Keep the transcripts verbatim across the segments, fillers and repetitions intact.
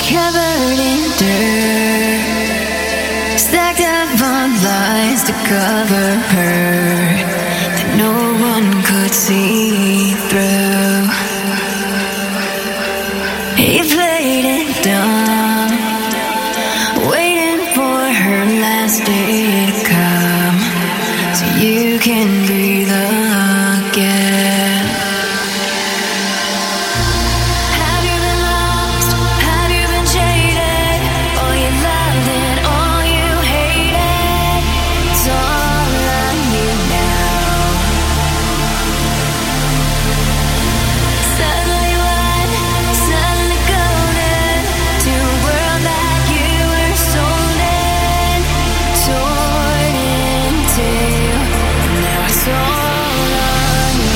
Covered in dirt, stacked up on lies to cover her that no one could see through. He played it dumb, waiting for her last day to come, so you can breathe again. Have you been lost? Have you been jaded? All you loved and all you hated, it's all on you now. Suddenly what? Suddenly golden to a world that you were sold in, torn into, and now it's all on you.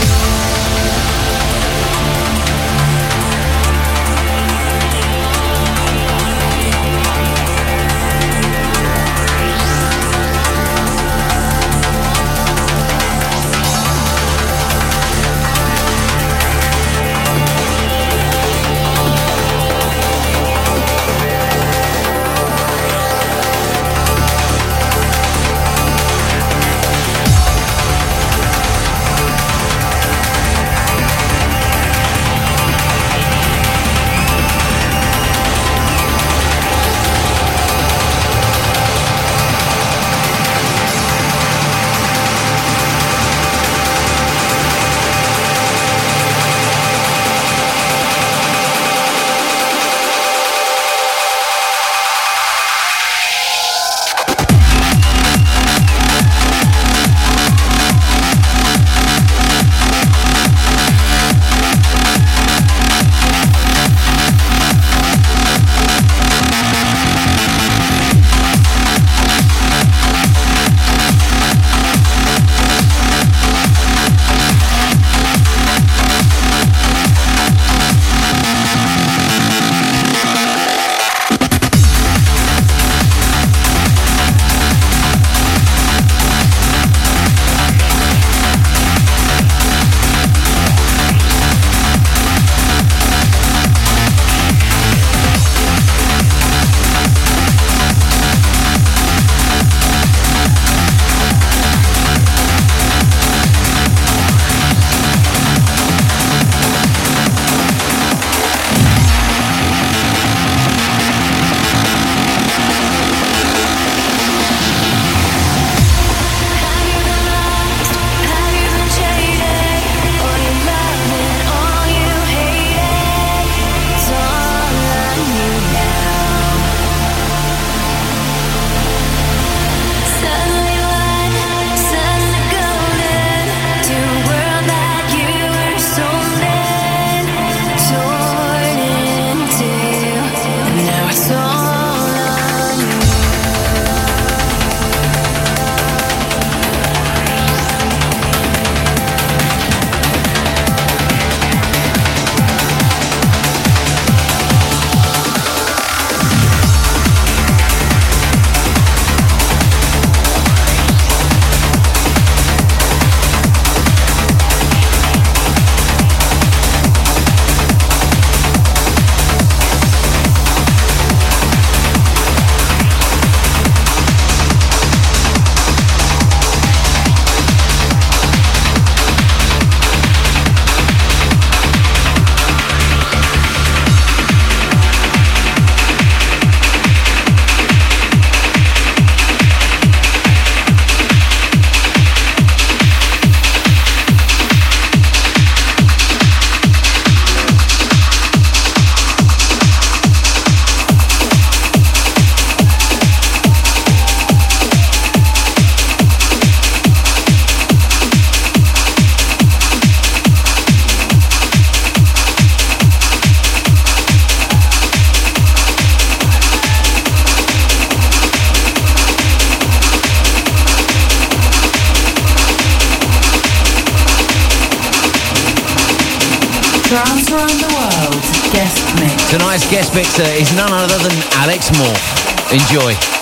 Trance Around the World guest mix. Tonight's guest mixer is none other than Alex Morph. Enjoy.